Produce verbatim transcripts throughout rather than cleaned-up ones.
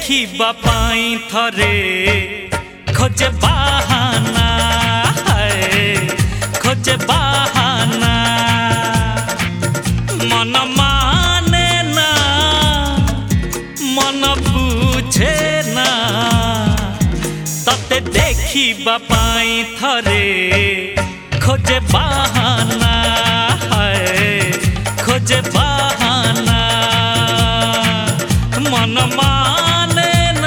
देखिबा पाई थरे खोजे बहाना है खोजे बहाना मन माने ना मन बुझे ना तते देखिबा पाई थरे खोजे बहाना है खोजे बहाना मन माने ना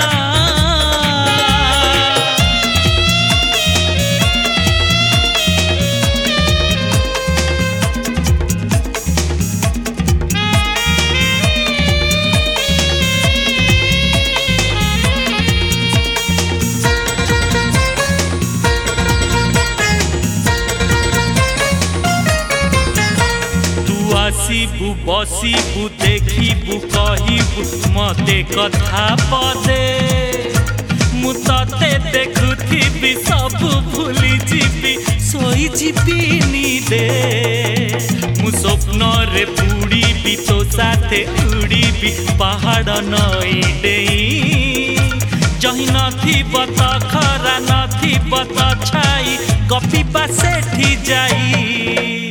आसीबू बसीबू देखिबू कहिबू मते कथा पदे मु तते देखुथिबी सब भूली जीबी सोई जीबी निदे मु स्वप्न रे बुड़ीबी तो साथे उड़ीबी पहाड़ नई डेई जही नथी बत खरा नथी बत छाई गपिबा सेठी जाई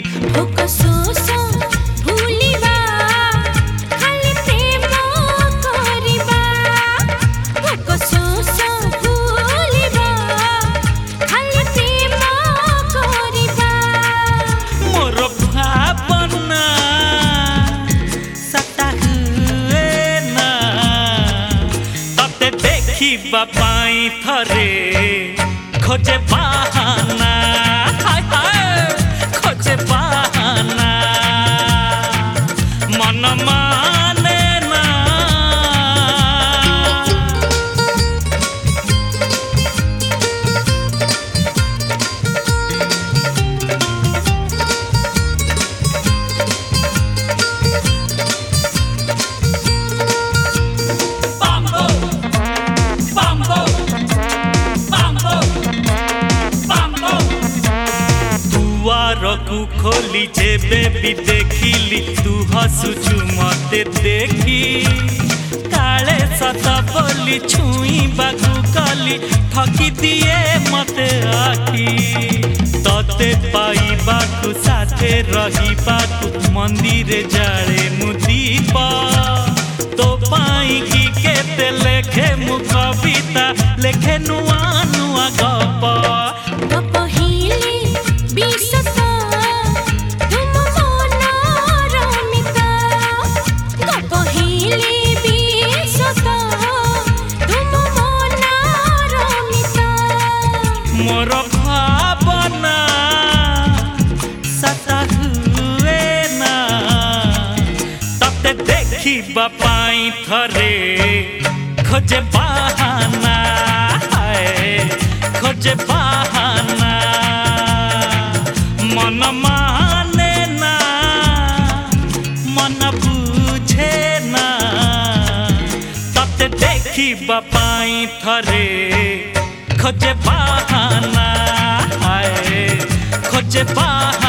देखिबा पाई थरे खोजे बहाना हाय हाय खोजे बहाना मन माने ना रकू खोली जेबे भी देखिली तू हसुचु मते देखी काले सत बोली छुई बागु कली ठकी दिए मते आखी तते पाइबाकु साथे रहिबाकु मंदिरे जाळे मु दीपा तो पाई की केते लेखे मु कविता लेखे नुआ नुआ गप मोर भावना सता हुए ना तते देखिबा पाई थरे खोजे बहाना है खोजे बहाना मन माने ना मन बुझे ना तते देखिबा पाई थरे खोजे बहाना है खोजे बहाना।